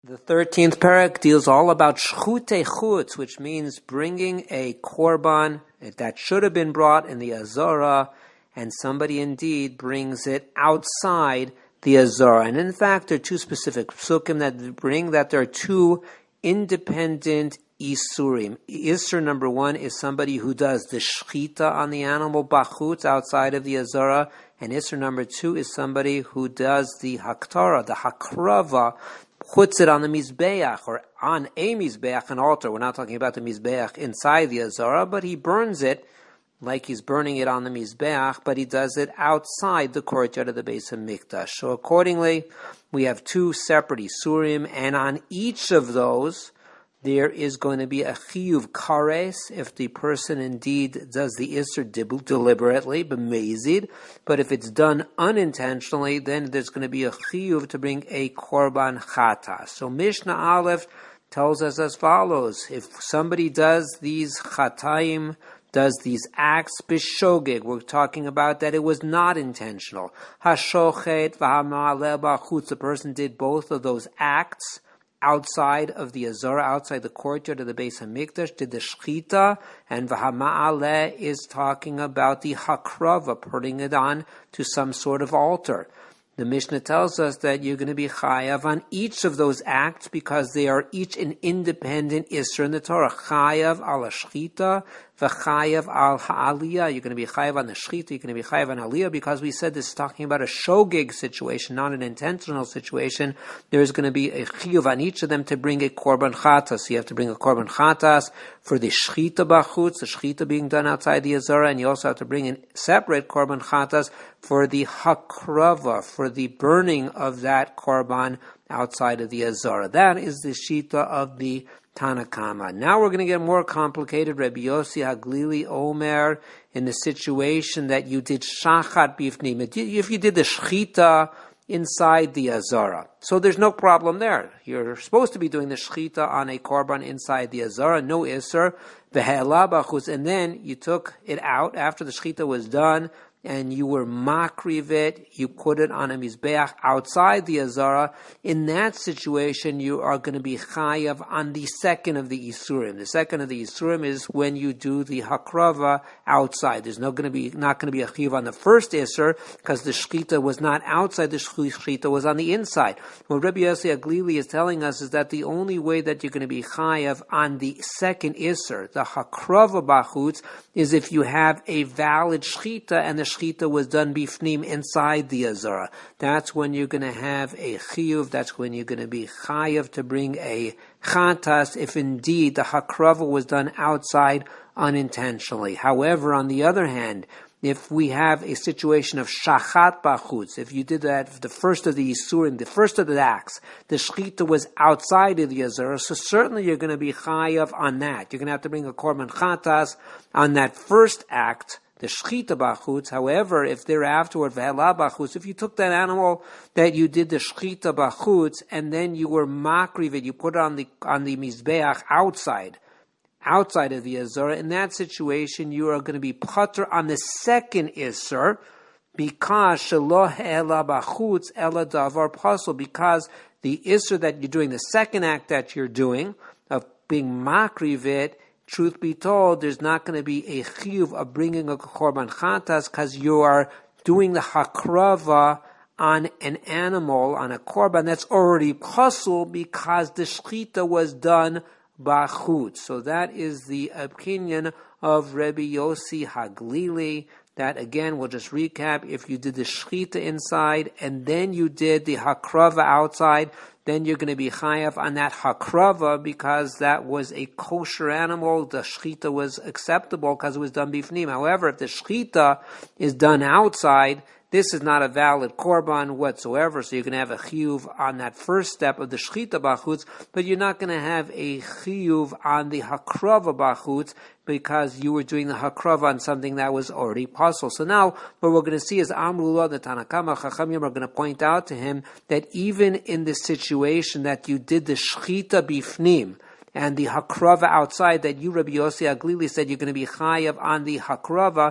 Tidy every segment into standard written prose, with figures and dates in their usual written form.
The 13th parak deals all about shchutei chutz, which means bringing a korban that should have been brought in the azara, and somebody indeed brings it outside the azara. And in fact, there are two specific psukim that bring that there are two independent isurim. Isur number one is somebody who does the shchita on the animal bachutz outside of the azara, and Isur number two is somebody who does the haktara, the hakrava, puts it on the mizbeach or on a mizbeach, an altar. We're not talking about the mizbeach inside the azara, but he burns it like he's burning it on the mizbeach, but he does it outside the courtyard of the Beis Hamikdash. So accordingly, we have two separate isurim, and on each of those, there is going to be a chiyuv kares if the person indeed does the isur deliberately, b'mezid. But if it's done unintentionally, then there's going to be a chiyuv to bring a korban chatas. So Mishnah Aleph tells us as follows: if somebody does these chataim, does these acts b'shogeg, we're talking about that it was not intentional. Hashochet v'hamaleh b'chutz, the person did both of those acts outside of the azara, outside the courtyard of the Beis Hamikdash, did the shchita, and v'hama'aleh is talking about the hakrava, putting it on to some sort of altar. The Mishnah tells us that you're going to be chayav on each of those acts because they are each an independent isur in the Torah. Chayav al shchita, v'chayav al ha'aliyah. You're going to be chayav on the shchita, you're going to be chayav on aliyah, because we said this is talking about a shogeg situation, not an intentional situation. There is going to be a chiyuv on each of them to bring a korban chatas. So you have to bring a korban chatas for the shchita bachutz, the shchita being done outside the azara, and you also have to bring in separate korban chatas for the hakrava, for the burning of that korban outside of the azara. That is the shita of the Tanakama. Now we're going to get more complicated. Rabbi Yossi Haglili Omer, in the situation that you did shachat bifnim, if you did the shchita inside the azara, so there's no problem there. You're supposed to be doing the shchita on a korban inside the azara, no isur, v'he'ela bachutz, and then you took it out after the shchita was done, and you were makriv it, you put it on a mizbeach outside the azara. In that situation, you are going to be chayav on the second of the isurim. The second of the isurim is when you do the hakrava outside. There's not going to be a chayav on the first isur because the shchita was not outside, the shchita was on the inside. What Rabbi Yossi Haglili is telling us is that the only way that you're going to be chayav on the second isur, the hakrava bachutz, is if you have a valid shchita and the shchita was done bifnim inside the azara. That's when you're going to have a chiyuv. That's when you're going to be chayav to bring a chatas if indeed the hakrava was done outside unintentionally. However, on the other hand, if we have a situation of shachat bachutz, if you did that, the first of the isurim, the first of the acts, the shchita was outside of the azara, so certainly you're going to be chayav on that. You're going to have to bring a korban chatas on that first act, the shchita bachutz. However, if thereafterward v'hela bachutz, if you took that animal that you did the shchita bachutz and then you were makriv it, you put it on the mizbeach outside of the azara, in that situation you are going to be patur on the second isur because shelo hela bachutz ela davar pasul, because the isur that you're doing, the second act that you're doing of being makriv it, truth be told, there's not going to be a chiyuv of bringing a korban chatas because you are doing the hakrava on an animal, on a korban that's already pasul because the shchita was done bachutz. So that is the opinion of Rabbi Yossi Haglili. That again, we'll just recap. If you did the shchita inside and then you did the hakrava outside, then you're going to be chayav on that hakrava because that was a kosher animal. The shchita was acceptable because it was done bifnim. However, if the shchita is done outside, this is not a valid korban whatsoever, so you're going to have a chiyuv on that first step of the shchita bachutz, but you're not going to have a chiyuv on the hakrava bachutz because you were doing the hakrava on something that was already pasul. So now what we're going to see is Amrullah, the Tanakama Chachamim are going to point out to him that even in the situation that you did the shchita bifnim and the hakrava outside, that you, Rabbi Yossi Haglili, said you're going to be chayav on the hakrava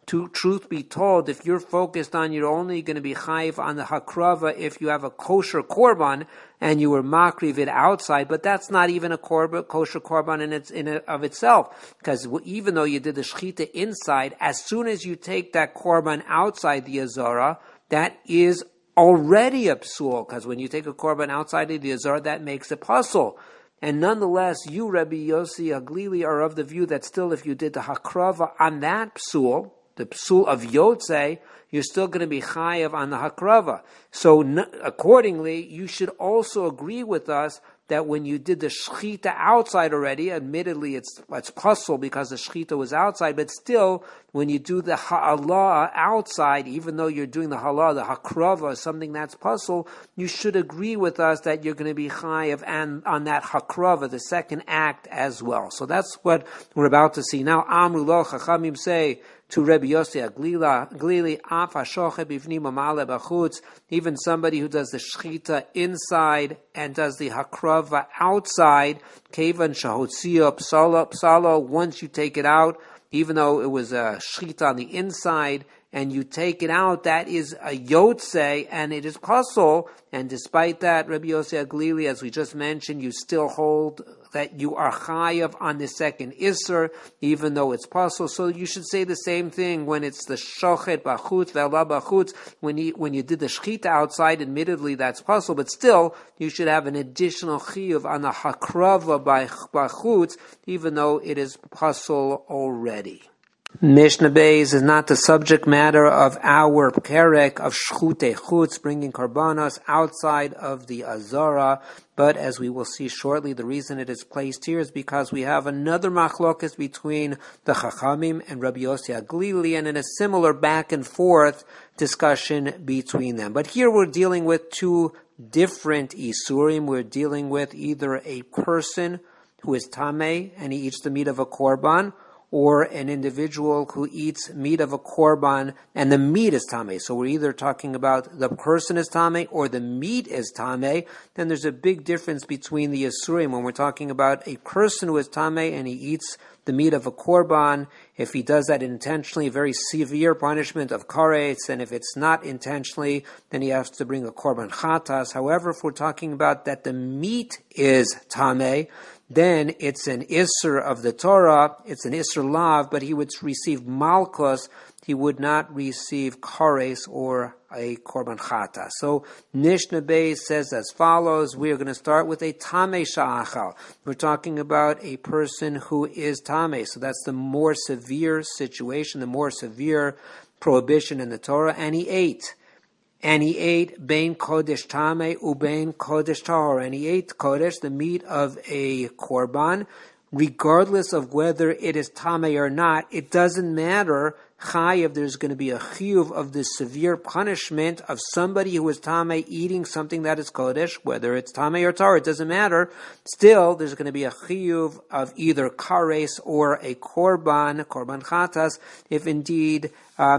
truth be told, if you're focused on, you're only going to be chayiv on the hakrava if you have a kosher korban and you were makriv it outside, but that's not even a kosher korban in of itself, because even though you did the shechita inside, as soon as you take that korban outside the azara, that is already a psul, because when you take a korban outside of the azara, that makes a pasul. And nonetheless, you, Rabbi Yossi Aglili, are of the view that still if you did the hakrava on that psul, the psul of Yotzei, you're still going to be chayav on the hakrava. So accordingly, you should also agree with us that when you did the shechita outside already, admittedly it's pasul because the shechita was outside, but still, when you do the ha'alah outside, even though you're doing the halah, the hakrava, something that's pasul, you should agree with us that you're going to be chayav and on that hakrava, the second act as well. So that's what we're about to see. Now, Amru lo, Chachamim say to Rabbi Yossi Aglili, Af hashochet bivnim amale b'chutz, even somebody who does the shechita inside and does the hakrava outside, kevan shahotzia psalo, once you take it out, even though it was a shechita on the inside, and you take it out, that is a yotzei, and it is pasul. And despite that, Rabbi Yossi Aglili, as we just mentioned, you still hold that you are chayav on the second isser, even though it's pasul. So you should say the same thing when it's the shochet b'chutz, ve'ala b'chutz, when you did the shechita outside, admittedly that's pasul, but still, you should have an additional chiyuv on the hakrava b'chutz, even though it is pasul already. Mishnah Beis is not the subject matter of our perek of shchutei chutz, bringing karbanos outside of the azara, but as we will see shortly, the reason it is placed here is because we have another machlokas between the Chachamim and Rabbi Yossi Aglili, and in a similar back and forth discussion between them. But here we're dealing with two different isurim. We're dealing with either a person who is tamei and he eats the meat of a korban, or an individual who eats meat of a korban and the meat is tamei. So we're either talking about the person is tamei or the meat is tamei. Then there's a big difference between the isurim when we're talking about a person who is tamei and he eats the meat of a korban. If he does that intentionally, a very severe punishment of karetz, and if it's not intentionally, then he has to bring a korban chatas. However, if we're talking about that the meat is tamei, then it's an isser of the Torah, it's an isser lav, but he would receive malchus, he would not receive kares or a korban chata. So Mishnah Beis says as follows, we are going to start with a tamei sha'achal. We're talking about a person who is tamei, so that's the more severe situation, the more severe prohibition in the Torah, and he ate. And he ate bein kodesh tamei ubein kodesh tahor. And he ate kodesh, the meat of a korban, regardless of whether it is tamei or not. It doesn't matter chayiv. There's going to be a chiyuv of the severe punishment of somebody who is tamei eating something that is kodesh, whether it's tamei or tahor. It doesn't matter. Still, there's going to be a chiyuv of either kares or a korban chatas. If indeed,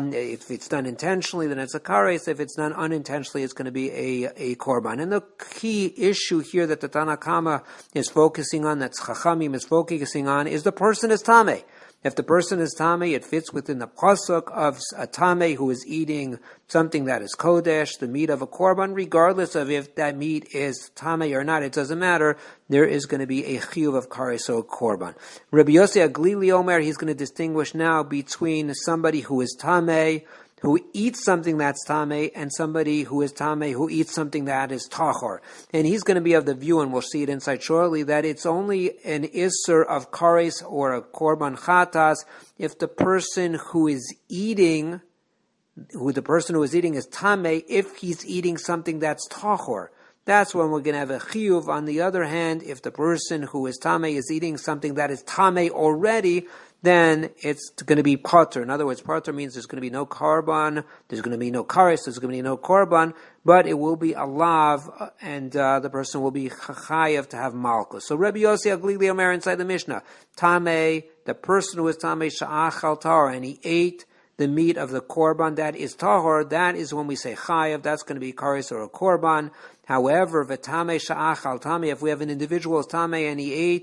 if it's done intentionally, then it's a kares. If it's done unintentionally, it's going to be a korban. And the key issue here that the Tanna Kama is focusing on, that Chachamim is focusing on, is the person is tamei. If the person is tamei, it fits within the pasuk of a tamei who is eating something that is kodesh, the meat of a korban, regardless of if that meat is tamei or not. It doesn't matter. There is going to be a chiyuv of kares or korban. Rabbi Yossi Aglili Omer, he's going to distinguish now between somebody who is tamei, who eats something that's tamei, and somebody who is tamei who eats something that is tahor. And he's going to be of the view, and we'll see it inside shortly, that it's only an isser of kares or a korban chatas if the person who is eating, is tamei, if he's eating something that's tahor. That's when we're going to have a chiyuv. On the other hand, if the person who is tamei is eating something that is tamei already, then it's going to be pater. In other words, pater means there's going to be no korban, there's going to be no kares, there's going to be no korban, but it will be a lav, and the person will be chayav to have malchus. So Rabbi Yossi Aglili Omer inside the Mishnah, tamei, the person who is tamei sha'achal tahor, and he ate the meat of the korban that is tahor, that is when we say chayav, that's going to be kares or a korban. However, v'tamei sha'achal tamei, if we have an individual who's tamei and he ate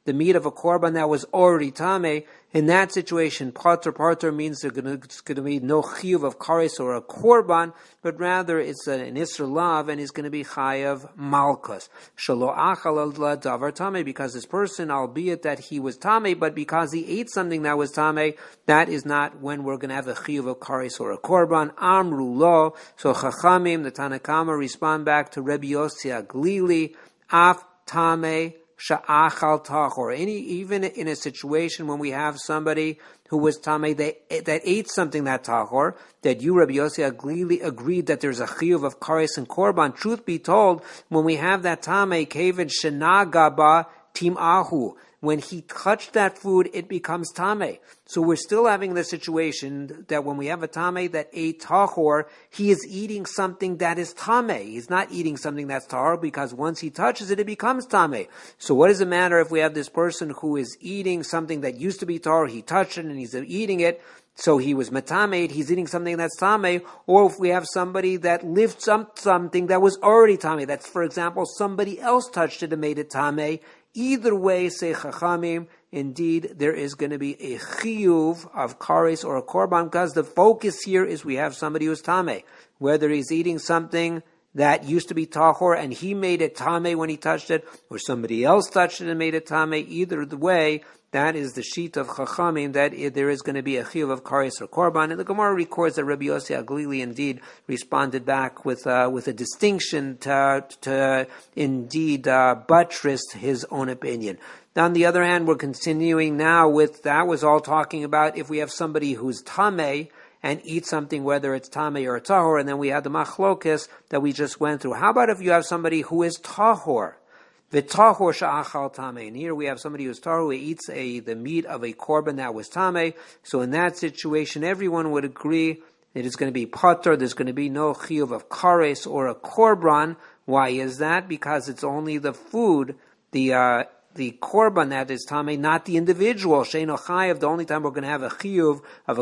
the meat of a korban that was already tameh. In that situation, pater means there's going to be no chiyuv of kares or a korban, but rather it's an isser lav, and he's going to be chayav malchus. Shelo achal davar tameh, because this person, albeit that he was tameh, but because he ate something that was tameh, that is not when we're going to have a chiyuv of kares or a korban. Amru lo. So Chachamim, the Tanna Kama, respond back to Rebbe Yossi Aglili, af tameh sha'achal tachor. Even in a situation when we have somebody who was tameh that ate something that tachor, that you, Rabbi Yossi Aglili, agreed that there's a chiyuv of kares and korban. Truth be told, when we have that tameh kevin shenagaba timahu, when he touched that food, it becomes tameh. So we're still having the situation that when we have a tameh that ate tahor, he is eating something that is tameh. He's not eating something that's tahor, because once he touches it, it becomes tameh. So what does it matter if we have this person who is eating something that used to be tahor, he touched it and he's eating it, so he was metamed, he's eating something that's tameh, or if we have somebody that lifts up something that was already tameh, that's, for example, somebody else touched it and made it tameh. Either way, say Chachamim, indeed, there is going to be a chiyuv of kares or a korban, because the focus here is we have somebody who's tameh. Whether he's eating something that used to be tahor and he made it tameh when he touched it, or somebody else touched it and made it tameh, either the way, that is the sheet of Chachamim, that there is going to be a chiyuv of kares or korban. And the Gemara records that Rabbi Yossi Aglili indeed responded back with a distinction to indeed buttress his own opinion. Now, on the other hand, we're continuing now with, that was all talking about if we have somebody who's tameh and eat something, whether it's tameh or tahor, and then we had the machlokes that we just went through. How about if you have somebody who is tahor? V'tahor sha'achal tameh. And here we have somebody who's tahor, who eats the meat of a korban that was tameh. So in that situation, everyone would agree it is going to be pater. There's going to be no chiyuv of kares or a korban. Why is that? Because it's only the food, the korban that is tameh, not the individual. Sheino chayav. The only time we're going to have a chiyuv of a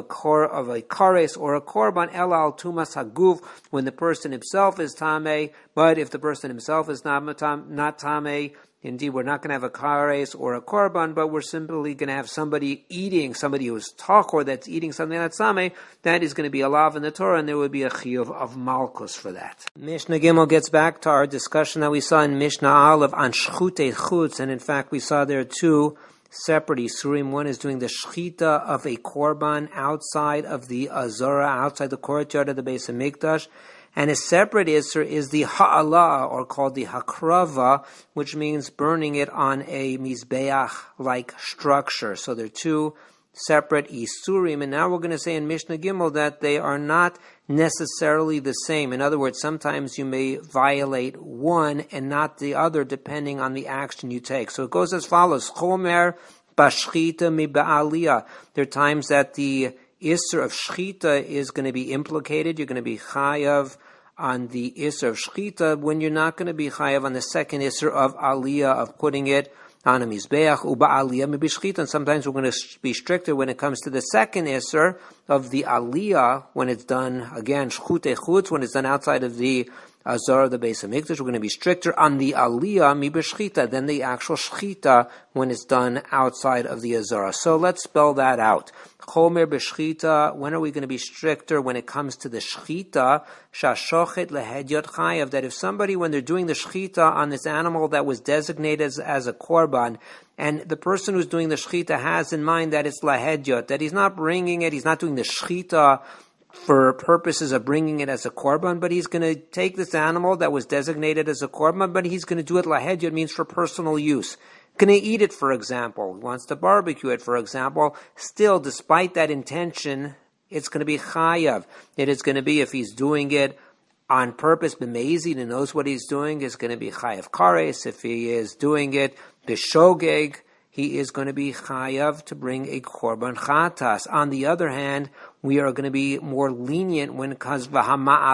kares or a korban, ela al tumas haguf, when the person himself is tameh. But if the person himself is not tameh, indeed, we're not going to have a kares or a korban, but we're simply going to have somebody who's tahor, that's eating something that's tameh. That is going to be a lav in the Torah, and there would be a chiyuv of malchus for that. Mishnah Gimel gets back to our discussion that we saw in Mishnah Aleph on shchutei chutz, and in fact we saw there two separate isurim. One is doing the shchita of a korban outside of the azara, outside the courtyard of the Beis Hamikdash. And a separate isur is the ha'ala, or called the hakrava, which means burning it on a mizbeach-like structure. So they're two separate isurim. And now we're going to say in Mishnah Gimel that they are not necessarily the same. In other words, sometimes you may violate one and not the other, depending on the action you take. So it goes as follows: chomer bashchita mi ba'aliyah. There are times that the isur of shchita is going to be implicated. You're going to be chayav on the isur of shchita when you're not going to be chayav on the second isur of aliyah, of putting it on a mizbeach, uba aliyah mi b'shchita. And sometimes we're going to be stricter when it comes to the second isur of the aliyah, when it's done, again, shchutei chutz, when it's done outside of the azar, the Beis Hamikdash. We're going to be stricter on the aliyah mi b'shchita than the actual shchita when it's done outside of the azara. So let's spell that out. Chomer b'shchita. When are we going to be stricter when it comes to the shchita? Shashochet lehedyot chayav. That if somebody, when they're doing the shchita on this animal that was designated as a korban, and the person who's doing the shchita has in mind that it's lahedyot, that he's not bringing it, he's not doing the shchita for purposes of bringing it as a korban, but he's going to take this animal that was designated as a korban, but he's going to do it lahedyot, means for personal use. Going to eat it, for example. He wants to barbecue it, for example. Still, despite that intention, it's going to be chayav. It is going to be, if he's doing it on purpose, b'meizid, and knows what he's doing, is going to be chayav kares. If he is doing it b'shogeg, he is going to be chayav to bring a korban chatas. On the other hand, we are going to be more lenient when it comes to the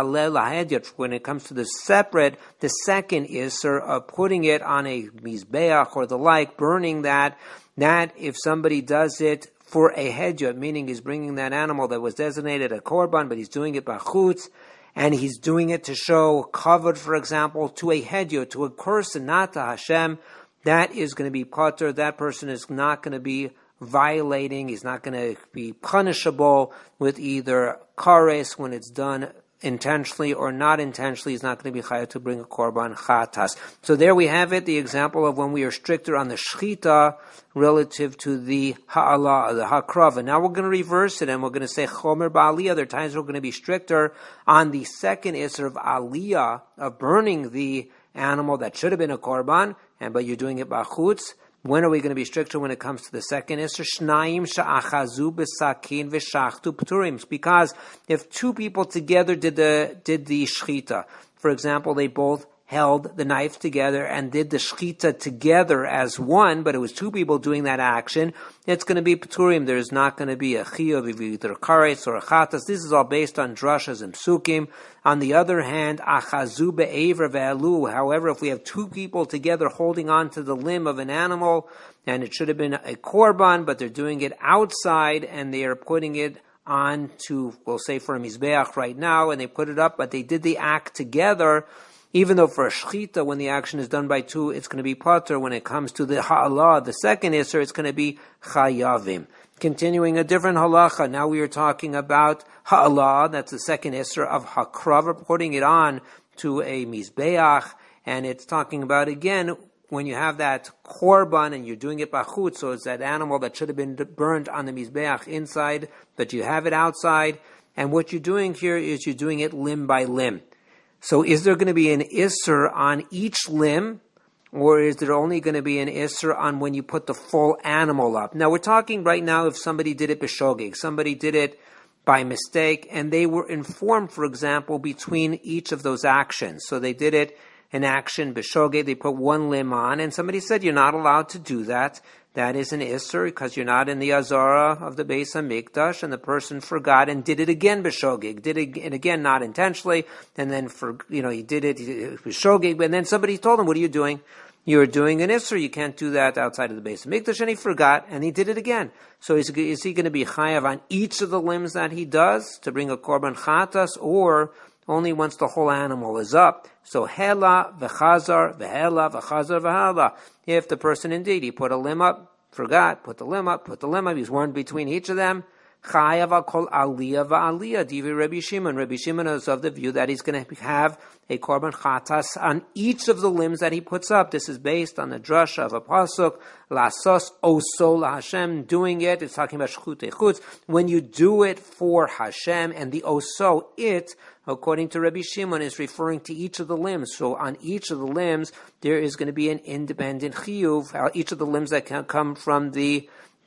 second isur of putting it on a mizbeach or the like, burning that if somebody does it for a hedyot, meaning he's bringing that animal that was designated a korban, but he's doing it b'chutz, and he's doing it to show kavod, for example, to a hedyot, to a person, not to Hashem, that is going to be patur. That person is not going to be violating. He's not going to be punishable with either kares when it's done intentionally or not intentionally. He's not going to be chayav to bring a korban chatas. So there we have it, the example of when we are stricter on the shchita relative to the ha'ala, the hakrava. Now we're going to reverse it and we're going to say chomer ba'aliyah. There are times we're going to be stricter on the second isser of aliyah, of burning the animal that should have been a korban, but you're doing it b'chutz. When are we going to be stricter when it comes to the second isser? Shnayim sha'achazu b'sakin v'shachtu p'turim. Because if two people together did the shchita, for example, they both held the knife together and did the shchita together as one, but it was two people doing that action, it's going to be p'turim. There's not going to be a chiyuv of either kares or a chatas. This is all based on drashas and psukim. On the other hand, achazu be'evra ve'elu. However, if we have two people together holding on to the limb of an animal, and it should have been a korban, but they're doing it outside, and they are putting it on to, we'll say for a mizbeach right now, and they put it up, but they did the act together. Even though for a shchita, when the action is done by two, it's going to be patur. When it comes to the ha'ala, the second isser, it's going to be chayavim. Continuing a different halacha, now we are talking about ha'ala, that's the second isser of hakrava, putting it on to a mizbeach, and it's talking about, again, when you have that korban and you're doing it b'chutz, so it's that animal that should have been burned on the mizbeach inside, but you have it outside, and what you're doing here is you're doing it limb by limb. So is there going to be an isser on each limb, or is there only going to be an isser on when you put the full animal up? Now we're talking right now if somebody did it b'shogeg, somebody did it by mistake, and they were informed, for example, between each of those actions. So they did it an action b'shogeg, they put one limb on, and somebody said you're not allowed to do that. That is an isser because you're not in the azara of the Beis HaMikdash, and the person forgot and did it again b'shogeg, did it again not intentionally, and then he did it b'shogeg, and then somebody told him, "What are you doing? You're doing an isser. You can't do that outside of the Beis HaMikdash," and he forgot and he did it again. So is he going to be chayav on each of the limbs that he does to bring a korban chatas, or only once the whole animal is up? So hela v'chazar v'hela. If the person indeed, he put a limb up, forgot, put the limb up, he's one between each of them, chayav al kol aliyah v'aliyah. Divi Rabbi Shimon. Rabbi Shimon is of the view that he's going to have a korban chatas on each of the limbs that he puts up. This is based on the drasha of a pasuk, lasos oso laHashem, doing it. It's talking about shchutei chutz. When you do it for Hashem, and the oso, it, according to Rabbi Shimon, is referring to each of the limbs. So on each of the limbs, there is going to be an independent chiyuv. Each of the limbs that can come from the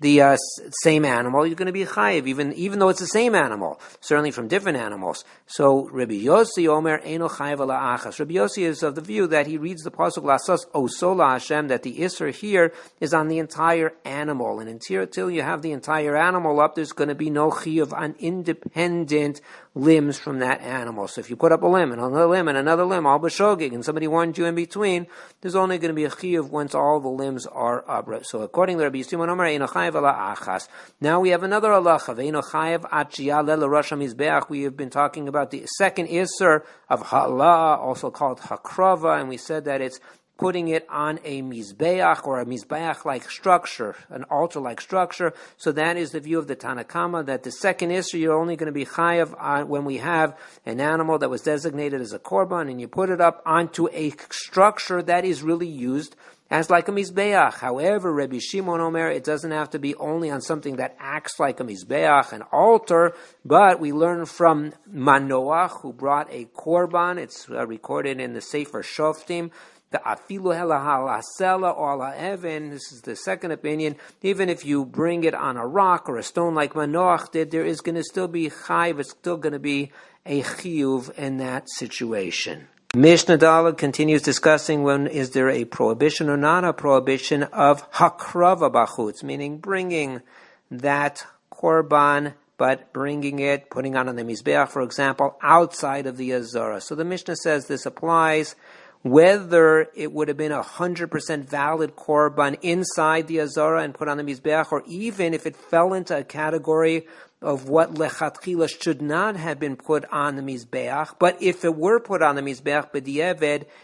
same animal, you're going to be chayiv, even though it's the same animal, certainly from different animals. So Rabbi Yossi Omer Eino chayiv ala achas. Rabbi Yossi is of the view that he reads the pasuk lasos oso laHashem, that the isser here is on the entire animal, and until you have the entire animal up, there's going to be no chiyuv on independent limbs from that animal. So if you put up a limb and another limb and another limb, all b'shogeg, and somebody warned you in between, there's only going to be a chiyuv once all the limbs are up. So according to Rabbi Yisrael Omer Eino chayiv ala achas. Now we have another halacha. Ve'eino chayiv at sheyaleh l'rosh hamizbeach. We have been talking about the second isser of ha'ala, also called hakrava, and we said that it's putting it on a mizbeach or a mizbeach-like structure, an altar-like structure. So that is the view of the Tanakama, that the second isser you're only going to be chayav on when we have an animal that was designated as a korban, and you put it up onto a structure that is really used as like a mizbeach. However, Rabbi Shimon Omer, it doesn't have to be only on something that acts like a mizbeach, an altar, but we learn from Manoach, who brought a korban. It's recorded in the Sefer Shoftim, the afilu hela halasela or ha'even. This is the second opinion. Even if you bring it on a rock or a stone like Manoach did, there is going to still be chayv. It's still going to be a chiyuv in that situation. Mishnah Daled continues discussing when is there a prohibition or not a prohibition of hakrava b'chutz, meaning bringing that korban, but bringing it, putting it on the mizbeach, for example, outside of the azara. So the Mishnah says this applies whether it would have been 100% valid korban inside the azara and put on the mizbeach, or even if it fell into a category of what lechatchila should not have been put on the mizbeach. But if it were put on the mizbeach b'di'eved,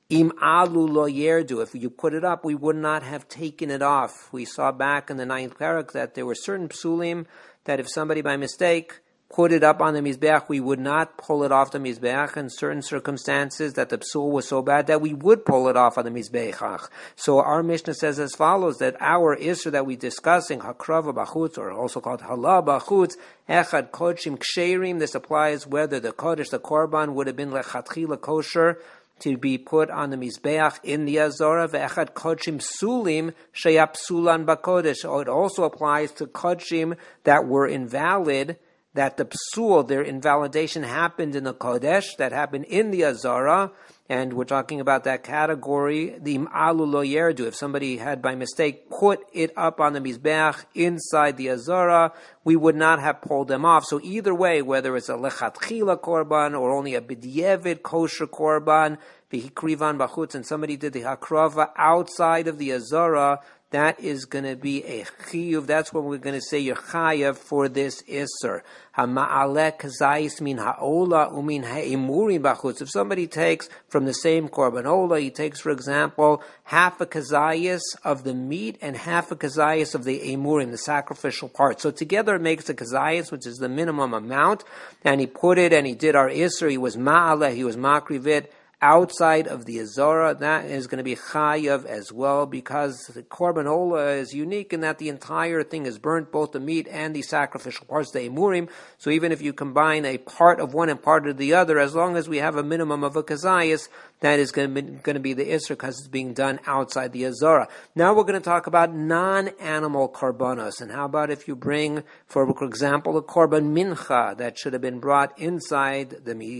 Im alu lo yerdu. If you put it up, we would not have taken it off. We saw back in the 9th parak that there were certain psulim that if somebody by mistake put it up on the Mizbeach, we would not pull it off the Mizbeach. In certain circumstances that the psul was so bad that we would pull it off on the Mizbeach. So our Mishnah says as follows, that our Isser that we're discussing, Hakrava Bachutz, or also called Hala Bachutz, Echad Kodshim Ksherim, this applies whether the Kodesh, the Korban, would have been Lechatchila kosher, to be put on the Mizbeach in the Azora, ve'echad kodshim sulim sheyap sulan bakodesh. It also applies to kodshim that were invalid, that the psul, their invalidation happened in the Kodesh, that happened in the Azara, and we're talking about that category, the Im'alu lo yerdu. If somebody had by mistake put it up on the Mizbeach inside the Azara, we would not have pulled them off. So either way, whether it's a lechatchila korban or only a b'diavad kosher korban, v'hikrivan b'chutz, and somebody did the hakrava outside of the Azara, that is going to be a chiyuv. That's what we're going to say you're chayav for this isser. Hama'aleh kazayis min ha'ola umin ha'imurim b'chutz. If somebody takes from the same korban ola, he takes, for example, half a kazayis of the meat and half a kazayis of the emurim, the sacrificial part. So together it makes a kazayis, which is the minimum amount. And he put it and he did our isser. He was ma'aleh, he was makrivit outside of the Azara. That is going to be chayav as well, because the korban ola is unique in that the entire thing is burnt, both the meat and the sacrificial parts, the emurim. So even if you combine a part of one and part of the other, as long as we have a minimum of a kazayas, that is going to be the isra, because it's being done outside the Azara. Now we're going to talk about non-animal korbanos. And how about if you bring, for example, a korban mincha that should have been brought inside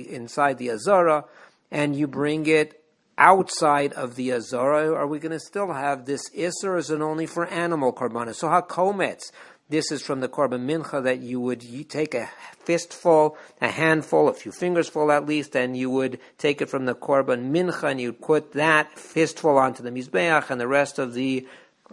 the Azara, and you bring it outside of the Azara? Are we going to still have this isser, or is it only for animal korbanos? So hakometz, this is from the korban mincha, that you take a fistful, a handful, a few fingers full at least, and you would take it from the korban mincha, and you'd put that fistful onto the mizbeach, and the rest of the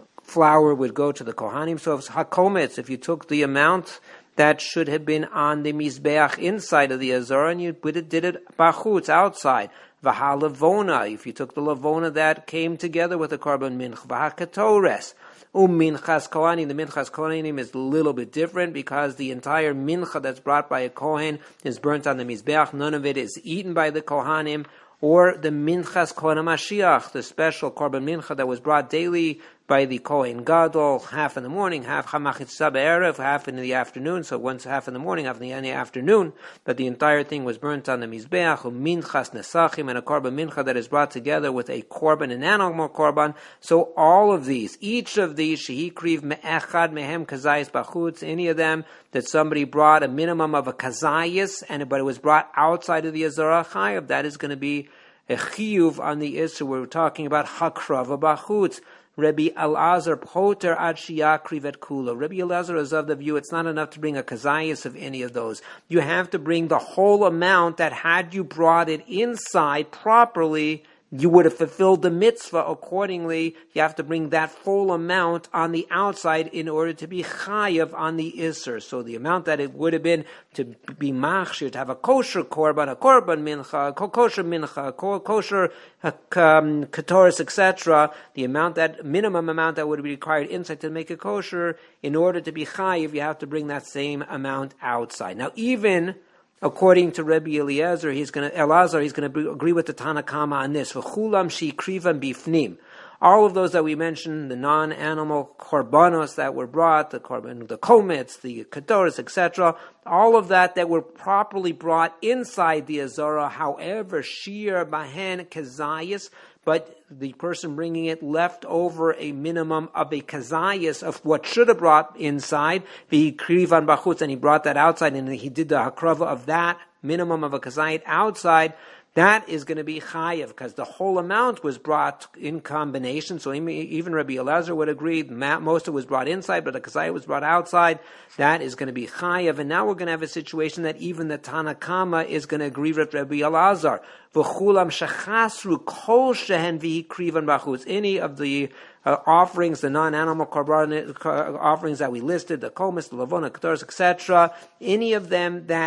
flour would go to the kohanim. So if hakometz, if you took the amount that should have been on the Mizbeach inside of the Azara, and you did it bachutz, outside. V'ha-lavona, if you took the lavona that came together with the korban mincha. V'ha-ketores. Minchas kohanim, the minchas kohanim is a little bit different, because the entire mincha that's brought by a kohen is burnt on the Mizbeach. None of it is eaten by the kohanim. Or the minchas kohen HaMashiach, the special korban mincha that was brought daily by the Kohen Gadol, half in the morning, half Hamachitza Be'erev, half in the afternoon, so once half in the morning, half in the afternoon, but the entire thing was burnt on the Mizbeach, minchas nesachim, and a korban mincha that is brought together with a korban, an animal korban. So all of these, each of these, shehi kriv me'echad mehem kazayis bachutz, any of them that somebody brought a minimum of a kazayis, but it was brought outside of the Azara chayav, that is going to be a chiyuv on the Isser. We're talking about hakrava bachutz. Rabbi Elazar poter ad shiyakriv et kula. Rabbi Elazar is of the view it's not enough to bring a kazayas of any of those. You have to bring the whole amount, that had you brought it inside properly, you would have fulfilled the mitzvah accordingly. You have to bring that full amount on the outside in order to be chayav on the isser. So the amount that it would have been to be machshir, to have a kosher korban, a korban mincha, kosher mincha, kosher ketoris, etc., the amount, that minimum amount that would be required inside to make it kosher, in order to be chayav, you have to bring that same amount outside. Now, even according to Rabbi Elazar, he's going to agree with the Tanna Kama on this. V'chulam sheikrivan bifnim. All of those that we mentioned, the non-animal korbanos that were brought, the korban, the komets, the ketoris, etc., all of that were properly brought inside the Azara. However, shir bahen kazayis, but the person bringing it left over a minimum of a kazayas of what should have brought inside, the krivan bachutz, and he brought that outside, and he did the hakrava of that minimum of a kazayit outside. That is going to be chayav, because the whole amount was brought in combination. So even Rabbi Elazar would agree, most of it was brought inside, but the kazayit was brought outside. That is going to be chayav. And now we're going to have a situation that even the Tanna Kama is going to agree with Rabbi Elazar. V'chulam shechasru kol shehen v'hikrivan bachutz. Any of the offerings, the non-animal korban offerings that we listed, the komis, the lavona, ketoris, etc., any of them that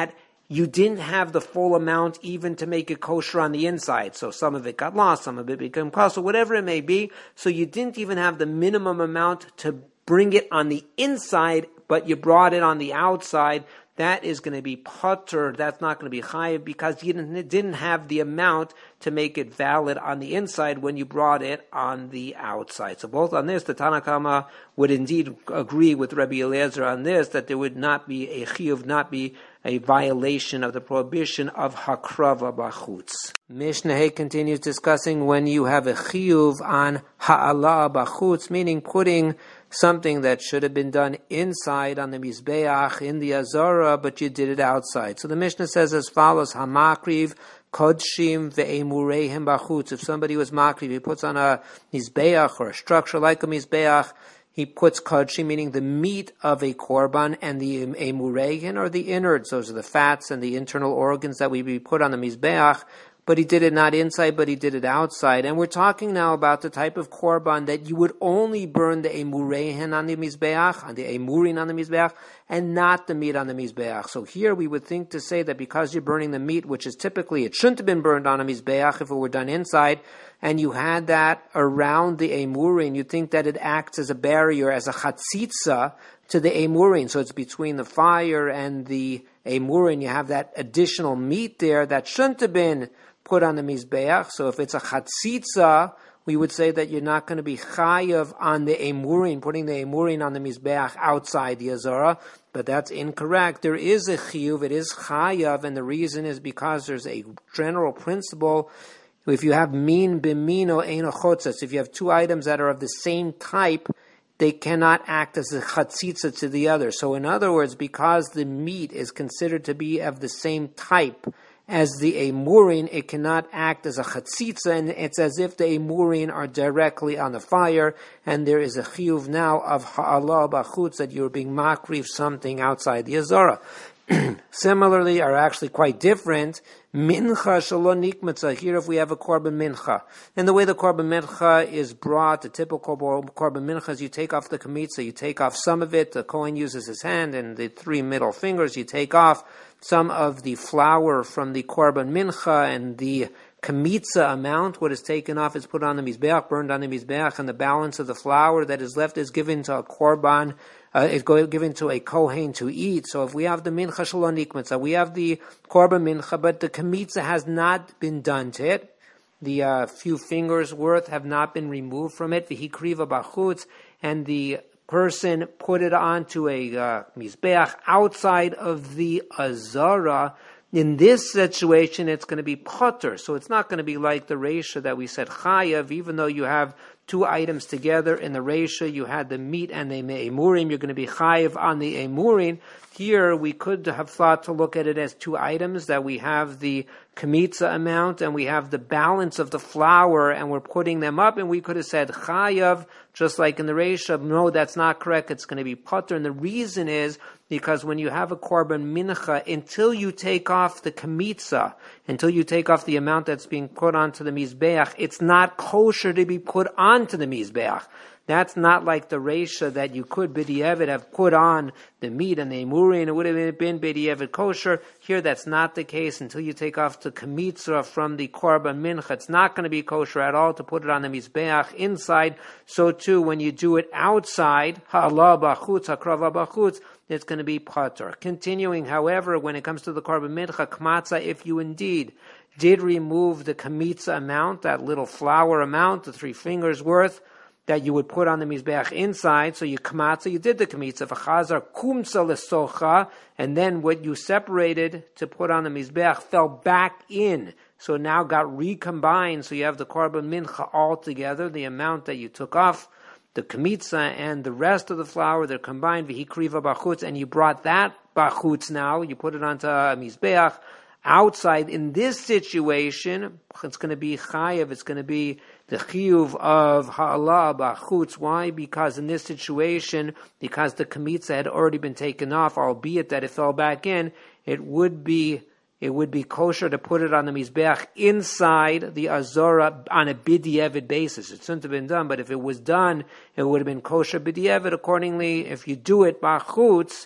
you didn't have the full amount even to make it kosher on the inside. So some of it got lost, some of it became kosher, whatever it may be. So you didn't even have the minimum amount to bring it on the inside, but you brought it on the outside. That is going to be patur. That's not going to be chayiv because you didn't have the amount to make it valid on the inside when you brought it on the outside. So both on this, the Tanna Kama would indeed agree with Rabbi Eliezer on this, that there would not be a chiyuv, not be a violation of the prohibition of hakrava bachutz. Mishnah Hay continues discussing when you have a chiyuv on ha'ala bachutz, meaning putting something that should have been done inside on the Mizbeach, in the Azara, but you did it outside. So the Mishnah says as follows, Hamakriv, Kodshim, Ve'emurehem bachutz. If somebody was makriv, he puts on a Mizbeach or a structure like a Mizbeach, he puts Kodshim, meaning the meat of a korban, and the Emurehin, or the innards, those are the fats and the internal organs that we put on the Mizbeach, but he did it not inside, but he did it outside. And we're talking now about the type of korban that you would only burn the emurehen on the mizbeach, on the emurin on the mizbeach, and not the meat on the mizbeach. So here we would think to say that because you're burning the meat, which is typically, it shouldn't have been burned on a mizbeach if it were done inside, and you had that around the emurin, you think that it acts as a barrier, as a chatzitza to the emurin. So it's between the fire and the emurin. You have that additional meat there that shouldn't have been put on the mizbeach. So if it's a chatzitza, we would say that you're not going to be chayav on the emurin, putting the emurin on the mizbeach outside the azara. But that's incorrect. There is a chiyuv, it is chayav, and the reason is because there's a general principle. If you have min b'mino eino chotzas, if you have two items that are of the same type, they cannot act as a chatzitza to the other. So in other words, because the meat is considered to be of the same type as the emurin, it cannot act as a chatzitza, and it's as if the emurin are directly on the fire, and there is a chiyuv now of ha'ala b'chutz, that you're being makriv something outside the azara. Similarly, are actually quite different. Mincha shalom nikmatza. Here, if we have a korban mincha, and the way the korban mincha is brought, the typical korban mincha is you take off the kamitza, you take off some of it. The kohen uses his hand and the three middle fingers. You take off some of the flour from the korban mincha, and the kamitza amount, what is taken off, is put on the mizbeach, burned on the mizbeach, and the balance of the flour that is left is given to a korban. It's given to a kohen to eat. So if we have the mincha shalom nikmatza, we have the korban mincha, but the kamitza has not been done to it. The few fingers worth have not been removed from it. V'hikriva bachutz, and the person put it onto a mizbeach outside of the azara. In this situation, it's going to be potter. So it's not going to be like the reisha that we said chayav, even though you have two items together. In the reisha, you had the meat and the emurim. You're going to be chayav on the emurim. Here, we could have thought to look at it as two items, that we have the kamitza amount and we have the balance of the flour, and we're putting them up, and we could have said chayav, just like in the reisha. No, that's not correct. It's going to be potter. And the reason is because when you have a korban mincha, until you take off the kamitza, until you take off the amount that's being put onto the mizbeach, it's not kosher to be put onto the mizbeach. That's not like the reisha that you could b'di'evet have put on the meat and the emurin. It would have been b'di'evet kosher. Here, that's not the case. Until you take off the kamitza from the korban mincha, it's not going to be kosher at all to put it on the mizbeach inside. So too, when you do it outside, ha'ala b'chutz, hakrava b'chutz, it's going to be patur. Continuing, however, when it comes to the korban mincha, kmatza, if you indeed did remove the kamitza amount, that little flour amount, the 3 fingers worth, that you would put on the mizbeach inside, so you kmatza, you did the kamitza, v'chazar kumtza lesocha, and then what you separated to put on the mizbeach fell back in, so now got recombined, so you have the korban mincha all together, the amount that you took off, the kamitza and the rest of the flour, they're combined, v'hikriva bachutz, and you brought that bachutz now, you put it onto a mizbeach, outside. In this situation, it's going to be chayav, it's going to be the chiyuv of ha'ala b'chutz. Why? Because in this situation, because the kamitza had already been taken off, albeit that it fell back in, it would be kosher to put it on the mizbeach inside the azara on a b'di'evet basis. It shouldn't have been done, but if it was done, it would have been kosher b'di'evet. Accordingly, if you do it b'chutz,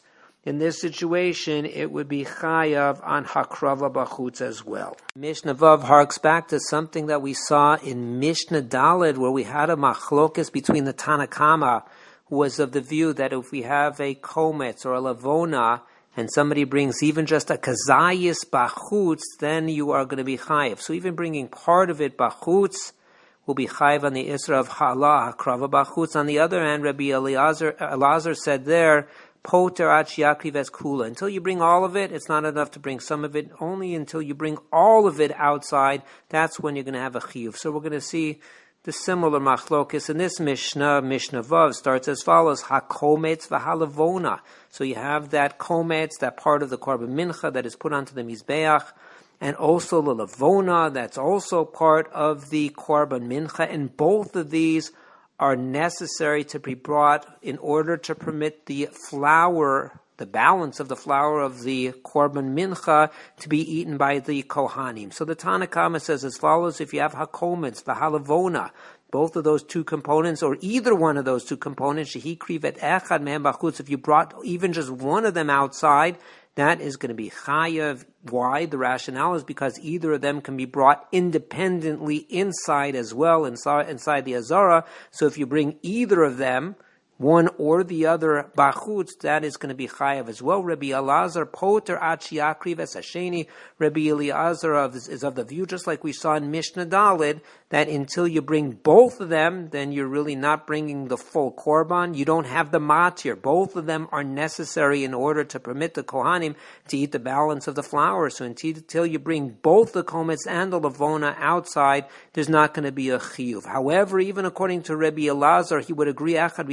in this situation, it would be chayav on hakrava bachutz as well. Mishnah Vav harks back to something that we saw in Mishnah Daled, where we had a machlokes between the Tanakama, who was of the view that if we have a kometz or a lavona, and somebody brings even just a kazayis bachutz, then you are going to be chayav. So even bringing part of it bachutz will be chayav on the isra of halah hakrava bachutz. On the other hand, Rabbi Elazar said there, poter at yakriv es kula. Until you bring all of it, it's not enough to bring some of it. Only until you bring all of it outside, that's when you're going to have a chiyuv. So we're going to see the similar machlokis in this Mishnah. Mishnah Vav starts as follows: hakometz v'halavona. So you have that kometz, that part of the korban mincha that is put onto the mizbeach, and also the lavona, that's also part of the korban mincha, and both of these are necessary to be brought in order to permit the flour, the balance of the flour of the korban mincha, to be eaten by the kohanim. So the Tanakama says as follows: if you have hakometz, v'halavona, both of those two components, or either one of those two components, shehi krivet echad mehem bachutz, if you brought even just one of them outside, that is going to be chayav. Why? The rationale is because either of them can be brought independently inside as well, inside the azara. So if you bring either of them, one or the other bachutz, that is going to be chayav as well. Rabbi Elazar poter achi yakriv es hasheni. Rabbi Elazar is of the view, just like we saw in Mishnah Daled, that until you bring both of them, then you're really not bringing the full korban. You don't have the matir. Both of them are necessary in order to permit the kohanim to eat the balance of the flour. So until you bring both the kometz and the lavona outside, there's not going to be a chiyuv. However, even according to Rabbi Elazar, he would agree echad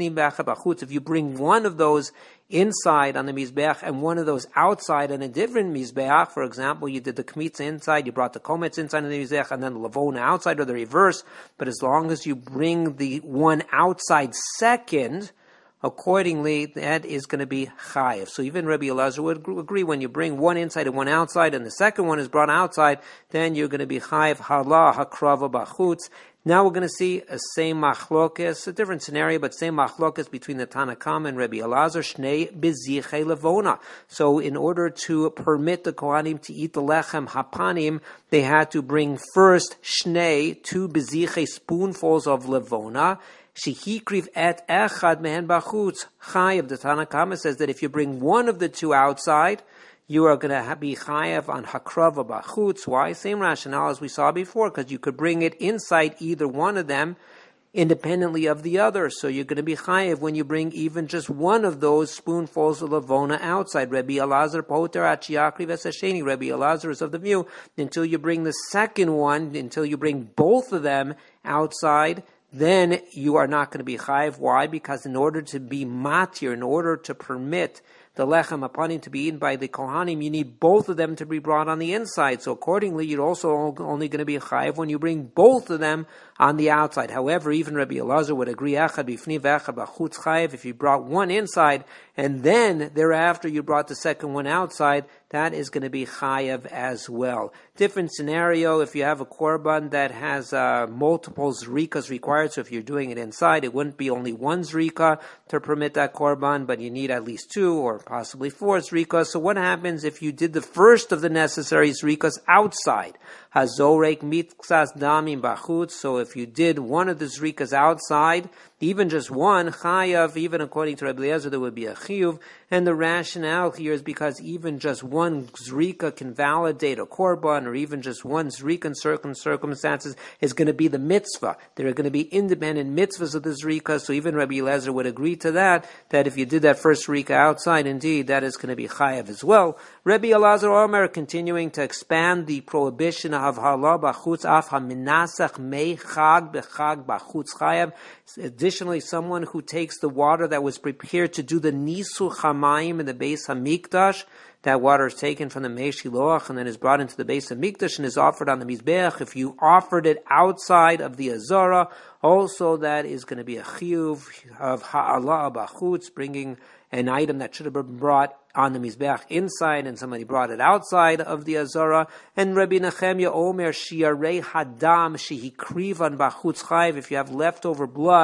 if you bring one of those inside on the mizbeach and one of those outside on a different mizbeach, for example, you did the kmitza inside, you brought the kometz inside of the mizbeach, and then the lavona outside, or the reverse, but as long as you bring the one outside second, accordingly, that is going to be chayiv. So even Rabbi Elazar would agree, when you bring one inside and one outside, and the second one is brought outside, then you're going to be chayiv halah hakrava bachutz. Now we're going to see a same machlokes, a different scenario, but same machlokes between the Tanakam and Rabbi Elazar, shnei bezichei levona. So in order to permit the Kohanim to eat the lechem hapanim, they had to bring first shnei, 2 bezichei spoonfuls of levona. Shehikriv et echad mehen bachutz chayav. The Tanakama says that if you bring one of the two outside, you are going to be chayav on hakrava bachutz. Why? Same rationale as we saw before, because you could bring it inside either one of them independently of the other. So you're going to be chayav when you bring even just one of those spoonfuls of lavona outside. Rabbi Elazar poter achi yakriv es hasheni. Rabbi Elazar is of the view, until you bring the second one, until you bring both of them outside, then you are not going to be chayav. Why? Because in order to be matir, in order to permit the lechem hapanim to be eaten by the kohanim, you need both of them to be brought on the inside. So accordingly, you're also only going to be chayav when you bring both of them on the outside. However, even Rabbi Elazar would agree, echad bifni v'echad b'chutz chayav. If you brought one inside and then thereafter you brought the second one outside, that is going to be chayav as well. Different scenario, if you have a korban that has multiple zrikas required, so if you're doing it inside, it wouldn't be only one zrika to permit that korban, but you need at least 2 or possibly 4 zrikas. So what happens if you did the first of the necessary zrikas outside? Hazorek mitzas damim bachutz. So if you did one of the zrikas outside, even just one, chayav, even according to Rabbi Eliezer, there would be a chiyuv. And the rationale here is because even just one zrika can validate a korban, or even just one zrika in certain circumstances is going to be the mitzvah. There are going to be independent mitzvahs of the zrika, so even Rabbi Eliezer would agree to that if you did that first zrika outside, indeed, that is going to be chayav as well. Rabbi Elazar Omer, continuing to expand the prohibition of halah bachutz af haminasach mei chag bechag bachutz chayav. Additionally, someone who takes the water that was prepared to do the nisu chamayim in the Beis Hamikdash, that water is taken from the Mei Shiloach and then is brought into the Beis Hamikdash and is offered on the Mizbeach. If you offered it outside of the Azara, also that is going to be a chiyuv of ha'ala bachutz, bringing an item that should have been brought on the Mizbeach inside and somebody brought it outside of the Azara. And Rabbi Nechemia Omer, shiarei hadam shehikrivan bachutz chayv. If you have leftover blood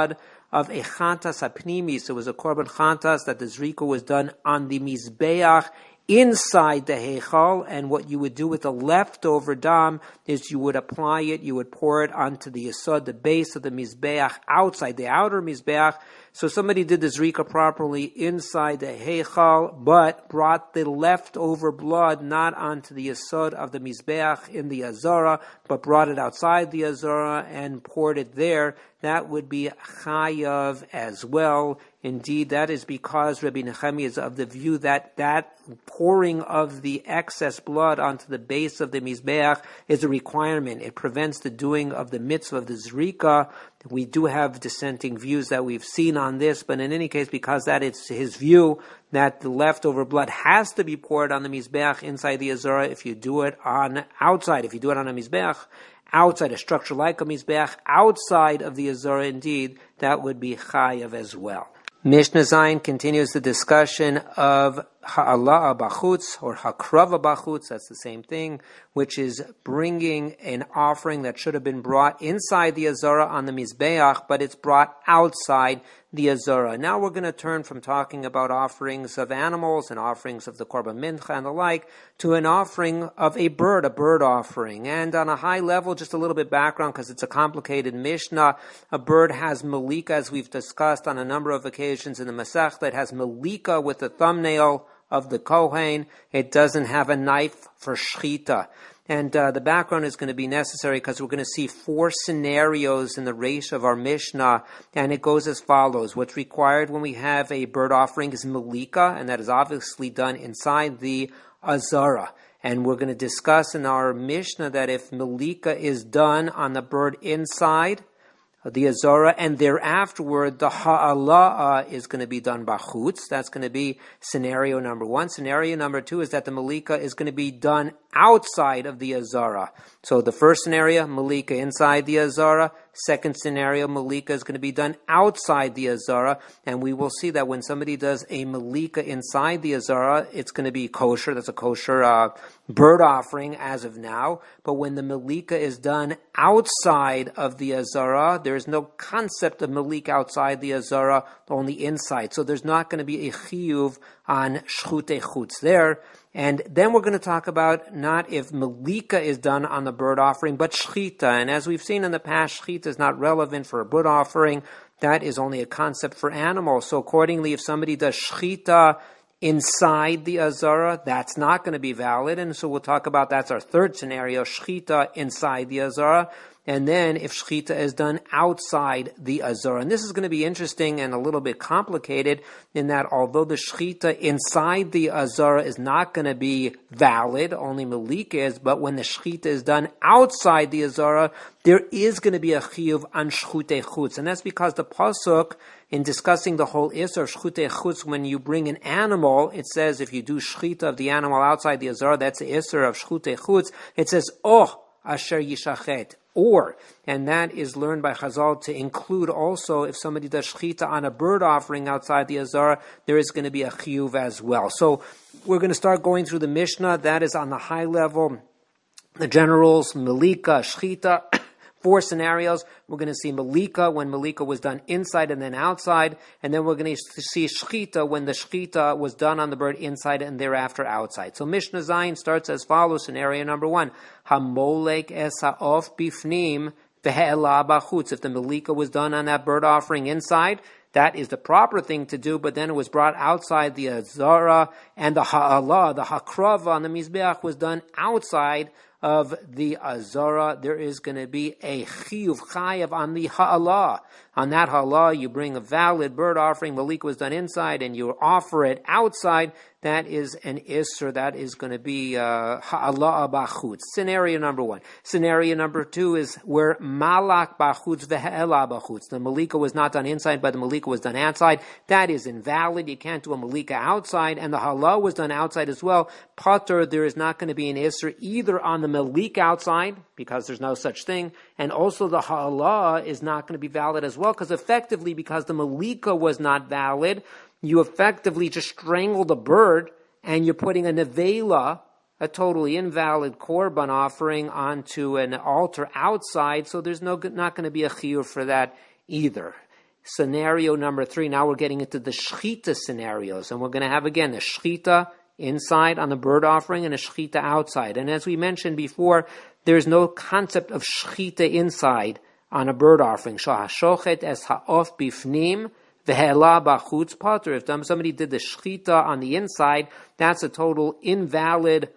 of a chantas hapnimis. It was a korban chantas that the zrika was done on the mizbeach inside the heichal, and what you would do with the leftover dam is you would apply it, you would pour it onto the yesod, the base of the mizbeach, outside the outer mizbeach. So somebody did the zrika properly inside the heichal, but brought the leftover blood not onto the yesod of the mizbeach in the azara, but brought it outside the azara and poured it there. That would be chayav as well. Indeed, that is because Rabbi Nechemia is of the view that that pouring of the excess blood onto the base of the mizbeach is a requirement. It prevents the doing of the mitzvah of the zrika. We do have dissenting views that we've seen on this, but in any case, because that is his view, that the leftover blood has to be poured on the mizbeach inside the azara if you do it on outside. If you do it on a mizbeach outside, a structure like a mizbeach outside of the azara, indeed, that would be chayav as well. Mishnah Zayin continues the discussion of ha'ala bachutz or hakrava bachutz, that's the same thing, which is bringing an offering that should have been brought inside the azara on the mizbeach, but it's brought outside the azara. Now we're going to turn from talking about offerings of animals and offerings of the korban mincha and the like to an offering of a bird offering. And on a high level, just a little bit background because it's a complicated Mishnah. A bird has malika, as we've discussed on a number of occasions in the Masechta. It has malika with the thumbnail of the Kohen. It doesn't have a knife for shchita. And the background is going to be necessary because we're going to see 4 scenarios in the Reish of our Mishnah, and it goes as follows. What's required when we have a bird offering is malika, and that is obviously done inside the azara. And we're going to discuss in our Mishnah that if malika is done on the bird inside the azara, and thereafter the ha'ala is going to be done bachutz. That's going to be scenario number 1. Scenario number 2 is that the malika is going to be done outside of the azara. So the first scenario, malika inside the azara. Second scenario, malika is going to be done outside the azara. And we will see that when somebody does a malika inside the azara, it's going to be kosher. That's a kosher bird offering as of now. But when the malika is done outside of the azara, there is no concept of malika outside the azara, only inside. So there's not going to be a chiyuv on shchutei chutz there. And then we're going to talk about not if malika is done on the bird offering, but shchita. And as we've seen in the past, shchita is not relevant for a bird offering. That is only a concept for animals. So accordingly, if somebody does shchita inside the azara, that's not going to be valid. And so we'll talk about that's our third scenario, shchita inside the azara. And then if shchita is done outside the azara. And this is going to be interesting and a little bit complicated in that although the shchita inside the azara is not going to be valid, only malika is, but when the shchita is done outside the azara, there is going to be a chiyuv on shchutei chutz. And that's because the pasuk, in discussing the whole isser of shchutei chutz, when you bring an animal, it says if you do shchita of the animal outside the azara, that's the isser of shchutei chutz. It says, oh, asher yishachet. Or, and that is learned by Chazal to include also if somebody does shchita on a bird offering outside the azara, there is going to be a chiyuv as well. So we're going to start going through the Mishnah. That is on the high level, the generals, malika, shchita. 4 scenarios. We're going to see malika when malika was done inside and then outside, and then we're going to see shchita when the shchita was done on the bird inside and thereafter outside. So Mishnah Zayin starts as follows. Scenario number 1: Hamolek es ha'of bifnim ve'ela bachutz. If the malika was done on that bird offering inside, that is the proper thing to do, but then it was brought outside the azara, and the ha'ala, the hakrava on the mizbeach was done outside of the azara. There is going to be a chiyuv chayav on the ha'ala. On that ha'ala, you bring a valid bird offering. Malika was done inside, and you offer it outside. That is an isser. That is going to be ha'ala bachutz. Scenario number 1. Scenario number 2 is where malak bachutz ve'ela bachutz. The malika was not done inside, but the malika was done outside. That is invalid. You can't do a malika outside, and the ha'ala was done outside as well. Pater, there is not going to be an isser either on the malika outside, because there's no such thing, and also the ha'ala is not going to be valid as well, because effectively, because the malika was not valid, you effectively just strangled a bird, and you're putting a nevela, a totally invalid korban offering, onto an altar outside, so there's not going to be a chiyuv for that either. scenario number 3. Now we're getting into the shechita scenarios, and we're going to have again a shechita inside on the bird offering and a shechita outside. And as we mentioned before, there's no concept of shechita inside on a bird offering. Shahashochet es ha'of bifnim v'hela b'chutz pater. If somebody did the shechita on the inside, that's a totally invalid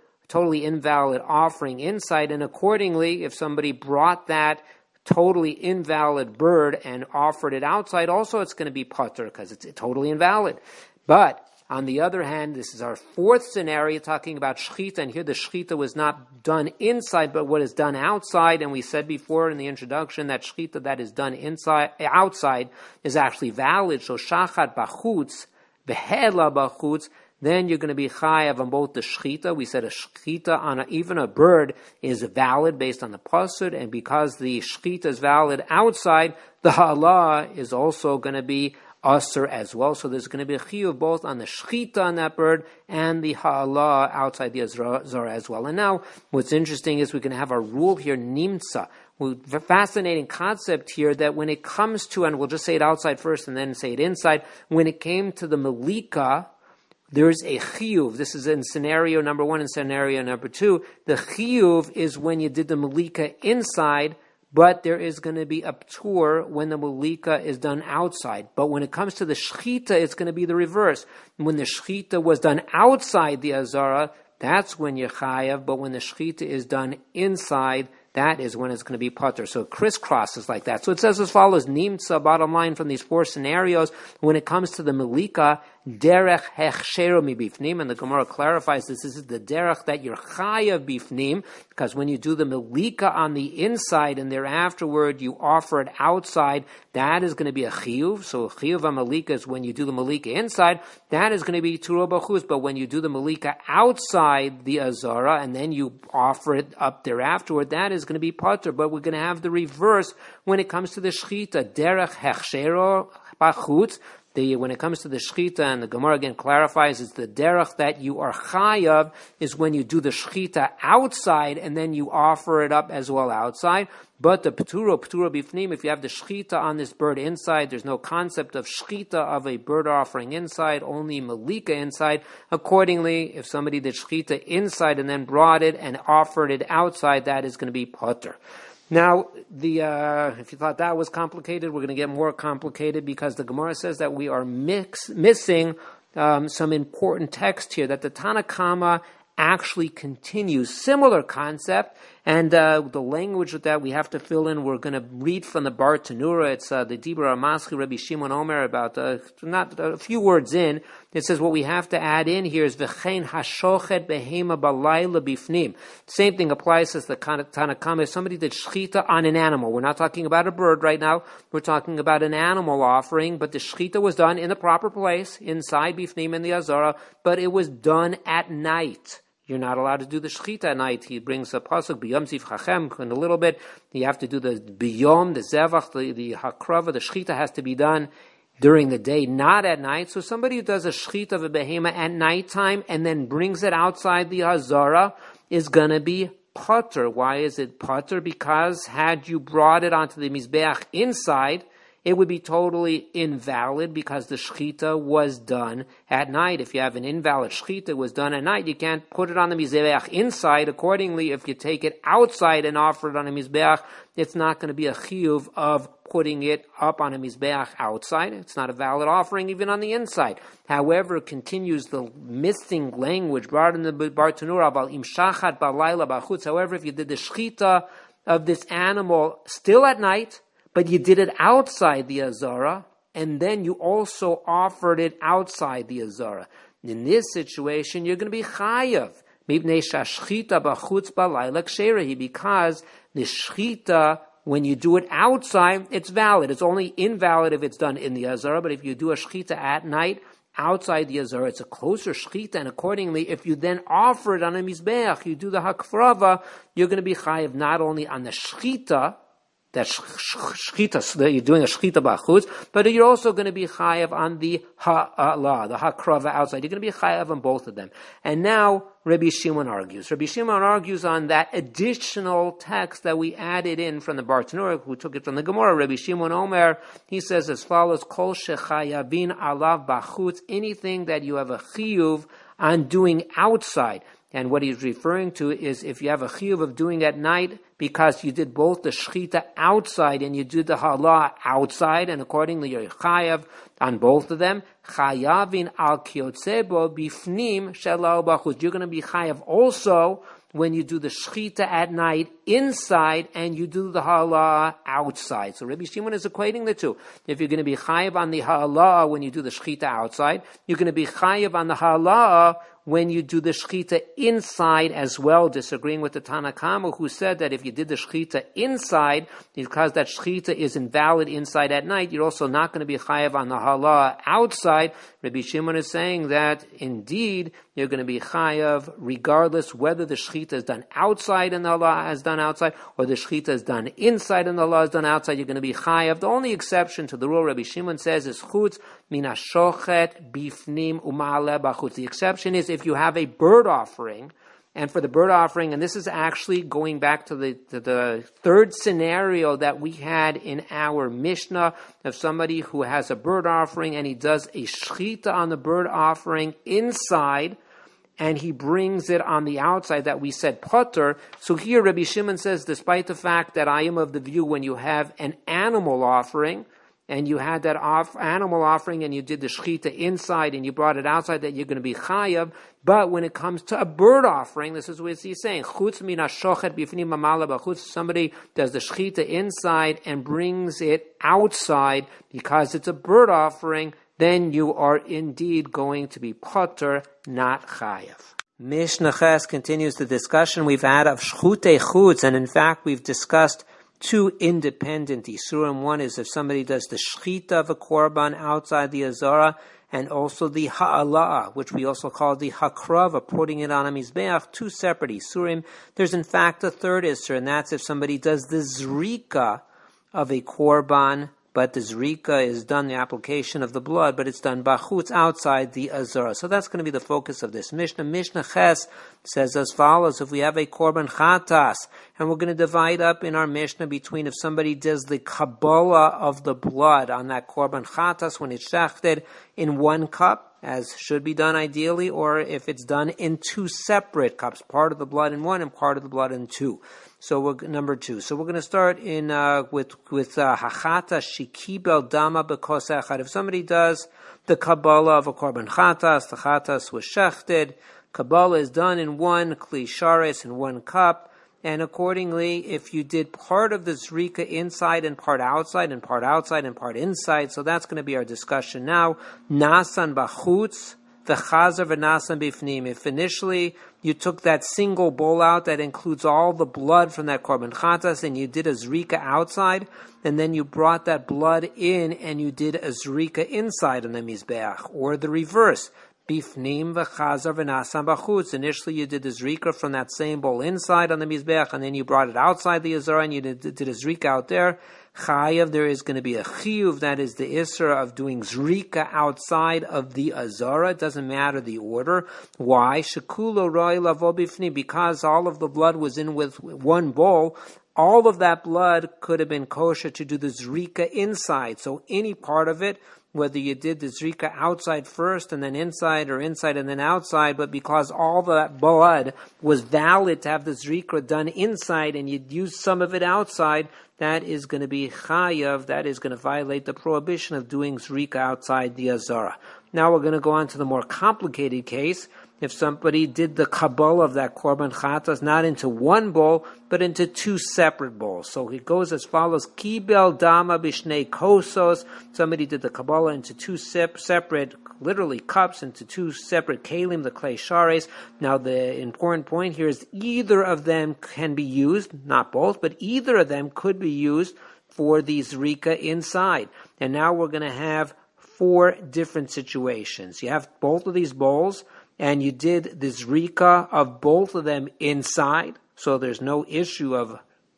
offering inside. And accordingly, if somebody brought that totally invalid bird and offered it outside, also it's going to be pater because it's totally invalid. But on the other hand, this is our 4th scenario talking about shechita, and here the shechita was not done inside, but what is done outside. And we said before in the introduction that shechita that is done outside is actually valid. So shachat bachutz, behela bachutz, then you're going to be chayav on both the shechita. We said a shechita on even a bird is valid based on the pasuk, and because the shechita is valid outside, the ha'ala is also going to be Asr as well. So there's going to be a chiyuv both on the shechita on that bird and the ha'ala outside the azara as well. And now what's interesting is we're going to have our rule here, nimtza. Fascinating concept here that when it comes to, and we'll just say it outside first and then say it inside, when it came to the malika, there's a chiyuv. This is in scenario number 1 and scenario number 2. The chiyuv is when you did the malika inside, but there is going to be a ptur when the malika is done outside. But when it comes to the shechita, it's going to be the reverse. When the shechita was done outside the azara, that's when you're chayav. But when the shechita is done inside, that is when it's going to be pater. So it crisscrosses like that. So it says as follows, nimtza, bottom line from these 4 scenarios, when it comes to the malika, derech hechshero mibifnim, and the Gemara clarifies this is the derech that you're chayav bifnim, because when you do the malika on the inside and thereafterward you offer it outside, that is going to be a chiyuv. So chiyuv malika is when you do the malika inside, that is going to be turo b'chuz. But when you do the malika outside the azara and then you offer it up thereafterward, that is going to be pater. But we're going to have the reverse when it comes to the shechita, derech hechshero b'chutz. When it comes to the shechita, and the Gemara again clarifies, it's the derech that you are chayav is when you do the shechita outside and then you offer it up as well outside. But the ptura bifnim, if you have the shechita on this bird inside, there's no concept of shechita of a bird offering inside, only malika inside. Accordingly, if somebody did shechita inside and then brought it and offered it outside, that is going to be pater. Now, if you thought that was complicated, we're going to get more complicated because the Gemara says that we are missing some important text here, that the Tanna Kama actually continues. Similar concept, and the language that we have to fill in, we're going to read from the Bar Tanura. It's the Dibra Maschi Rabbi Shimon Omer, about not a few words in. It says what we have to add in here is v'chein hashochet behema balayla bifnim. Same thing applies as the Tanna Kama. If somebody did shechita on an animal, we're not talking about a bird right now, we're talking about an animal offering, but the shechita was done in the proper place, inside bifnim in the azara, but it was done at night. You're not allowed to do the shechita at night. He brings a pasuk, b'yom ziv chachem, in a little bit. You have to do the b'yom, the zevach, the hakrava, the shechita has to be done during the day, not at night. So somebody who does a shechita of a behema at nighttime and then brings it outside the hazara is going to be pater. Why is it pater? Because had you brought it onto the mizbeach inside, it would be totally invalid because the shechita was done at night. If you have an invalid shechita, it was done at night, you can't put it on the mizbeach inside. Accordingly, if you take it outside and offer it on a mizbeach, it's not going to be a chiyuv of putting it up on a mizbeach outside. It's not a valid offering even on the inside. However, continues the missing language brought in the Bar Tanura about im shachat balayla b'chutz. However, if you did the shechita of this animal still at night, but you did it outside the azara, and then you also offered it outside the azara. In this situation, you're going to be chayav. Because the shechita, when you do it outside, it's valid. It's only invalid if it's done in the azara, but if you do a shechita at night, outside the azara, it's a closer shechita, and accordingly, if you then offer it on a mizbeach, you do the hakfrava, you're going to be chayav not only on the shechita, that shchita, that you're doing a shchita b'chutz, but you're also going to be chayav on the ha'ala, the hakrava outside. You're going to be chayav on both of them. And now Rabbi Shimon argues. Rabbi Shimon argues on that additional text that we added in from the Bartanura, who took it from the Gemara. Rabbi Shimon Omer, he says as follows: Kol shechayavin alav b'chutz, anything that you have a chiyuv on doing outside. And what he's referring to is if you have a chiyuv of doing at night because you did both the shechita outside and you did the halah outside, and accordingly you're chayav on both of them. Chayavin al kiotzebo bifnim shalal b'chutz. You're going to be chayav also when you do the shechita at night inside and you do the halah outside. So Rabbi Shimon is equating the two. If you're going to be chayav on the halah when you do the shechita outside, you're going to be chayav on the halah when you do the shechita inside as well, disagreeing with the Tanna Kama, who said that if you did the shechita inside, because that shechita is invalid inside at night, you're also not going to be chayav on the halah outside. Rabbi Shimon is saying that indeed you're going to be chayav regardless whether the shechita is done outside and the halah is done outside, or the shechita is done inside and the halah is done outside. You're going to be chayav. The only exception to the rule Rabbi Shimon says is chutz mina shochet bifnim uma'aleh b'chutz. The exception is if you have a bird offering, and for the bird offering, and this is actually going back to the third scenario that we had in our Mishnah of somebody who has a bird offering and he does a shechita on the bird offering inside, and he brings it on the outside that we said potter. So here Rabbi Shimon says, despite the fact that I am of the view when you have an animal offering, and you had that animal offering and you did the shechita inside and you brought it outside, that you're going to be chayav. But when it comes to a bird offering, this is what he's saying. Chutz min hashochet bifnim mamala b'chutz. Somebody does the shechita inside and brings it outside because it's a bird offering, then you are indeed going to be potter, not chayav. Mishnah Ches continues the discussion we've had of shchutei chutz, and in fact we've discussed two independent isurim. One is if somebody does the shechita of a korban outside the azara, and also the ha'ala, which we also call the hakrava, putting it on a mizbeach, two separate isurim. There's in fact a third isur, and that's if somebody does the zrika of a korban, but the zrika is done, the application of the blood, but it's done bachutz, outside the azara. So that's going to be the focus of this Mishnah. Mishnah Ches says as follows: if we have a korban chatas, and we're going to divide up in our Mishnah between if somebody does the kabbalah of the blood on that korban chatas when it's shechted in one cup, as should be done ideally, or if it's done in two separate cups, part of the blood in one and part of the blood in two. So we're number two. So we're going to start in with hachata shikibel dama bekos echad. If somebody does the kabbalah of a korban chatas, the chatas was shechted, kabbalah is done in one kli shares, in one cup, and accordingly, if you did part of the zrika inside and part outside, and part outside and part inside, so that's going to be our discussion now. Nasan bachutz, v'chazer v'nasan bifnim. If initially you took that single bowl out that includes all the blood from that korban chatas, and you did a zrika outside, and then you brought that blood in and you did a zrika inside on the mizbeach, or the reverse. Bifnim v'chazer v'nasan bachutz. Initially you did the zrika from that same bowl inside on the mizbeach, and then you brought it outside the azara and you did a zrika out there. Chayav, there is going to be a chiyuv, that is the isra of doing zrika outside of the azara. It doesn't matter the order. Why? Shekulo roi lavo bifnim. Because all of the blood was in with one bowl, all of that blood could have been kosher to do the zrika inside. So any part of it, whether you did the zrika outside first and then inside, or inside and then outside, but because all that blood was valid to have the zrika done inside and you'd use some of it outside, that is going to be chayav, that is going to violate the prohibition of doing zrika outside the azara. Now we're going to go on to the more complicated case. If somebody did the kabbalah of that korban chatas not into one bowl, but into two separate bowls. So it goes as follows: Kibel dama bishnei kosos. Somebody did the kabbalah into two separate, literally cups, into two separate kalim, the clay shares. Now the important point here is either of them can be used, not both, but either of them could be used for the zrika inside. And now we're going to have four different situations. You have both of these bowls, and you did the zrika of both of them inside, so there's no issue of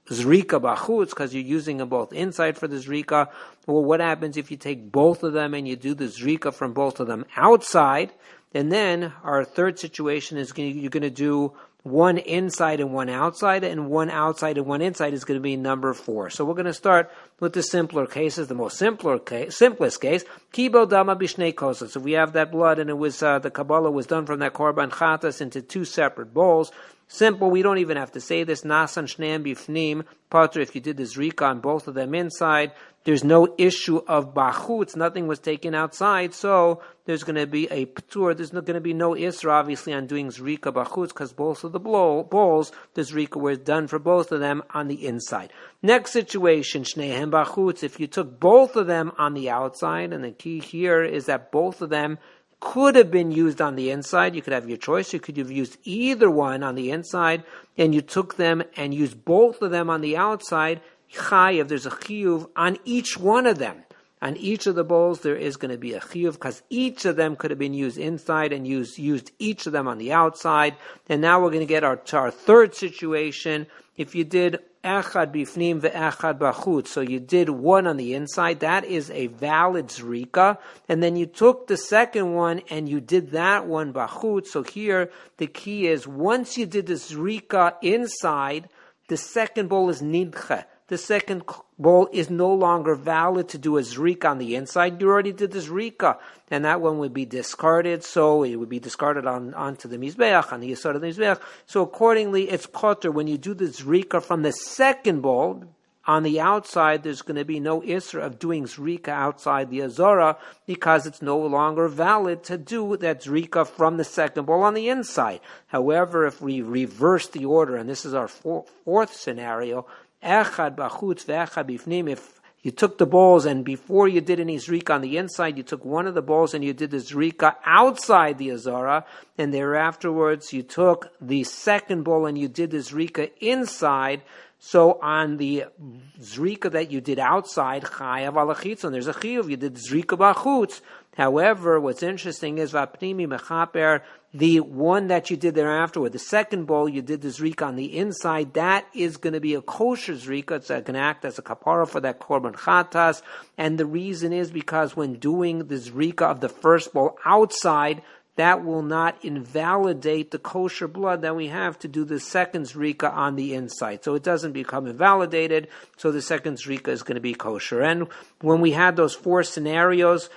zrika bachutz because you're using them both inside for the zrika. Well, what happens if you take both of them and you do the zrika from both of them outside? And then our third situation is you're going to do one inside and one outside, and one outside and one inside is going to be number 4. So we're going to start with the simpler cases, the most simplest case. Kibo dama bishnei kosas. So we have that blood, and it was the Kabbalah was done from that korban chatas into 2 separate bowls. Simple, we don't even have to say this. Nasan shneim bifnim pater. If you did the zrika on both of them inside, there's no issue of bachutz. Nothing was taken outside, so there's going to be a ptur. There's not going to be no isra, obviously, on doing zrika bachutz because both of the bowls, the zrika was done for both of them on the inside. Next situation, shnehem bachutz. If you took both of them on the outside, and the key here is that both of them could have been used on the inside. You could have your choice. You could have used either one on the inside, and you took them and used both of them on the outside. Chayav, there's a chiyuv on each one of them. On each of the bowls, there is going to be a chiyuv because each of them could have been used inside and used each of them on the outside. And now we're going to get to our third situation. If you did echad bifnim ve'echad bachutz, so you did one on the inside, that is a valid zrika, and then you took the second one and you did that one bachutz. So here the key is once you did the zrika inside, the second bowl is nidche. The second bowl is no longer valid to do a zrika on the inside. You already did the zrika, and that one would be discarded. So it would be discarded onto the mizbeach, on the yesod of the mizbeach. So accordingly, it's potter when you do the zrika from the second bowl on the outside. There's going to be no isra of doing zrika outside the azara because it's no longer valid to do that zrika from the second bowl on the inside. However, if we reverse the order, and this is our fourth scenario. Echad bachutz ve'echad bifnim. If you took the bowls and before you did any zrika on the inside, you took one of the bowls and you did the zrika outside the azara, and thereafterwards you took the second bowl and you did the zrika inside. So on the zrika that you did outside, chayav alachitzon, there's a chiyuv. You did zrika bachutz. However, what's interesting is vapnimi mechaper, the one that you did thereafter, with the second bowl, you did the zrika on the inside. That is going to be a kosher zrika. It's going to act as a kapara for that korban chatas. And the reason is because when doing the zrika of the first bowl outside, that will not invalidate the kosher blood that we have to do the second zrika on the inside. So it doesn't become invalidated, so the second zrika is going to be kosher. And when we had those four scenarios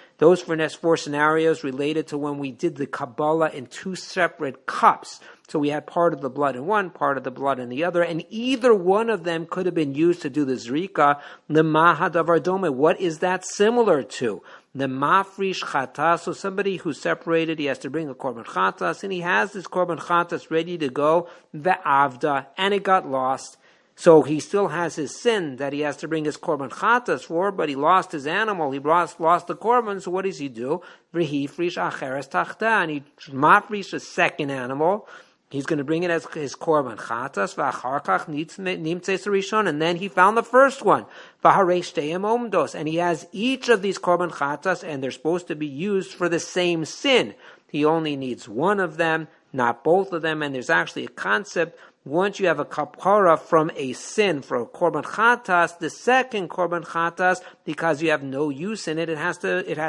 related to when we did the Kabbalah in 2 separate cups. So we had part of the blood in one, part of the blood in the other, and either one of them could have been used to do the zrika. The mahadavar dome, what is that similar to? The mafrish chatas, so somebody who's separated, he has to bring a korban chatas, and he has this korban chatas ready to go, ve'avda, and it got lost. So he still has his sin that he has to bring his korban chatas for, but he lost his animal, he lost the korban, so what does he do? V'hifrish acheres tachta, and he mafrish a second animal. He's going to bring it as his korban chatas, v'acharkach nimtzeis rishon, and then he found the first one, v'harei shteim omdos, and he has each of these korban chatas, and they're supposed to be used for the same sin. He only needs one of them, not both of them, and there's actually a concept. Once you have a kapara from a sin for a korban chatas, the second korban chatas, because you have no use in it, you have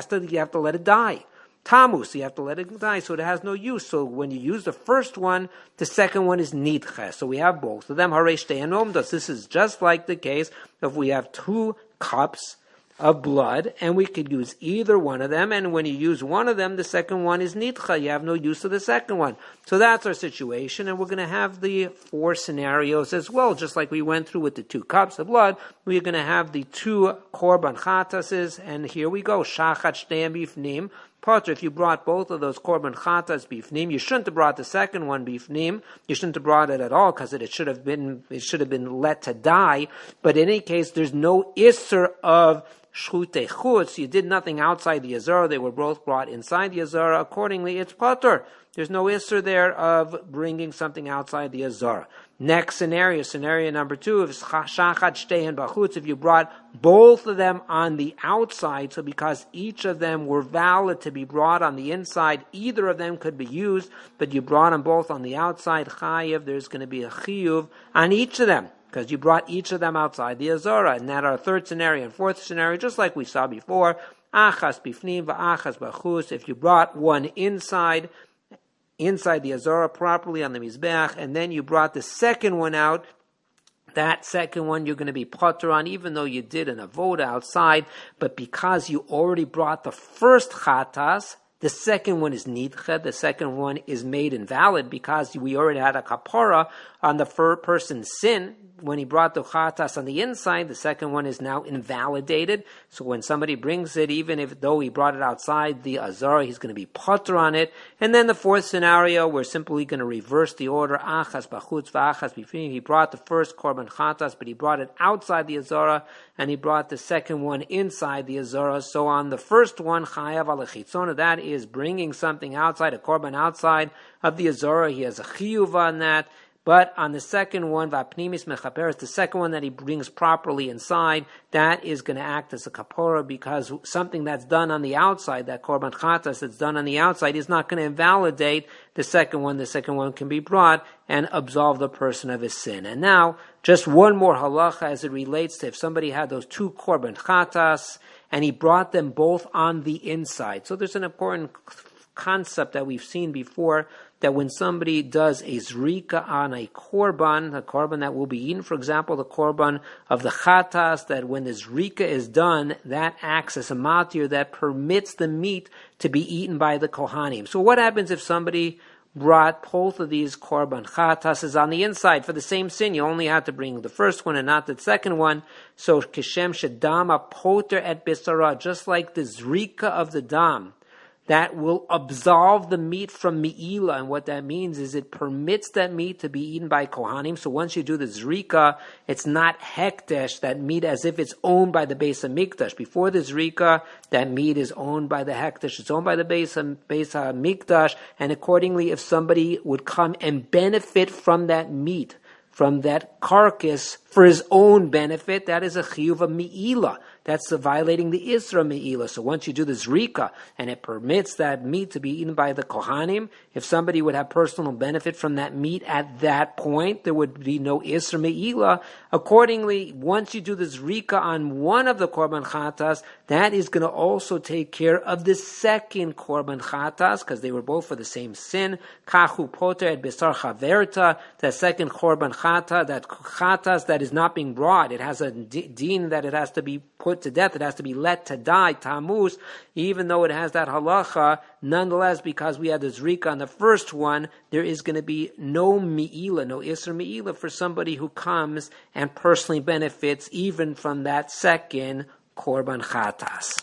to let it die. Tamus, you have to let it die, so it has no use. So when you use the first one, the second one is nidche. So we have both of them. Harei shtein omdos. This is just like the case if we have 2 cups of blood, and we could use either one of them, and when you use one of them, the second one is nidcha. You have no use of the second one. So that's our situation, and we're going to have the 4 scenarios as well, just like we went through with the 2 cups of blood. We're going to have the 2 korban chatases, and here we go. Shachat shteim bifnim. Potter, if you brought both of those korban chatas bifnim, you shouldn't have brought the second one bifnim. You shouldn't have brought it at all because it should have been let to die. But in any case, there's no isser of shchutei chutz. You did nothing outside the azara. They were both brought inside the azara. Accordingly, it's potter. There's no isser there of bringing something outside the azara. Next scenario number 2 is shachat shtein bachutz. If you brought both of them on the outside, so because each of them were valid to be brought on the inside, either of them could be used, but you brought them both on the outside, chayiv, there's going to be a chiyuv on each of them. because you brought each of them outside the Azara. And that our third scenario and fourth scenario, just like we saw before, achas bifnim va'achas b'chus, if you brought one inside the Azara properly on the Mizbeach, and then you brought the second one out, that second one you're going to be potter on, even though you did an avoda outside, but because you already brought the first chatas, the second one is nidcha, the second one is made invalid because we already had a kapara on the first person's sin. When he brought the chatas on the inside, the second one is now invalidated. So when somebody brings it, even if though he brought it outside the azara, he's going to be potter on it. And then the fourth scenario, we're simply going to reverse the order. Achas b'chutz v'achas b'fnim. He brought the first korban chatas, but he brought it outside the azara, and he brought the second one inside the azara. So on the first one, chayav al chitzona, that is bringing something outside, a korban outside of the azara. He has a chiyuv on that. But on the second one, va'pnimis mechaperes, the second one that he brings properly inside, that is going to act as a kapora, because something that's done on the outside, that korban chatas that's done on the outside, is not going to invalidate the second one. The second one can be brought and absolve the person of his sin. And now, just one more halacha as it relates to if somebody had those two korban chatas, and he brought them both on the inside. So there's an important concept that we've seen before, that when somebody does a zrika on a korban that will be eaten, for example, the korban of the chatas, that when the zrika is done, that acts as a matir that permits the meat to be eaten by the kohanim. So what happens if somebody brought both of these korban chatas is on the inside for the same sin? You only had to bring the first one and not the second one. So kishem shedama poter et bisara, just like the zrika of the dam, that will absolve the meat from mi'ila. And what that means is it permits that meat to be eaten by kohanim. So once you do the zrika, it's not hekdesh, that meat, as if it's owned by the Beis HaMikdash. Before the zrika, that meat is owned by the hekdesh. It's owned by the Beis HaMikdash. And accordingly, if somebody would come and benefit from that meat, from that carcass, for his own benefit, that is a chiyuv of mi'ila. That's violating the Isra Me'ilah. So once you do the zrika, and it permits that meat to be eaten by the kohanim, if somebody would have personal benefit from that meat at that point, there would be no Isra Me'ilah. Accordingly, once you do the zrika on one of the korban chatas, that is going to also take care of the second korban chatas, because they were both for the same sin. Kachu poter et besar chaverta, that second korban chata, that chatas that is not being brought, it has a deen that it has to be put to death, it has to be let to die, tamus, even though it has that halacha. Nonetheless, because we had the zrika on the first one, there is going to be no mi'ila, no isra mi'ila for somebody who comes and personally benefits even from that second korban chatas.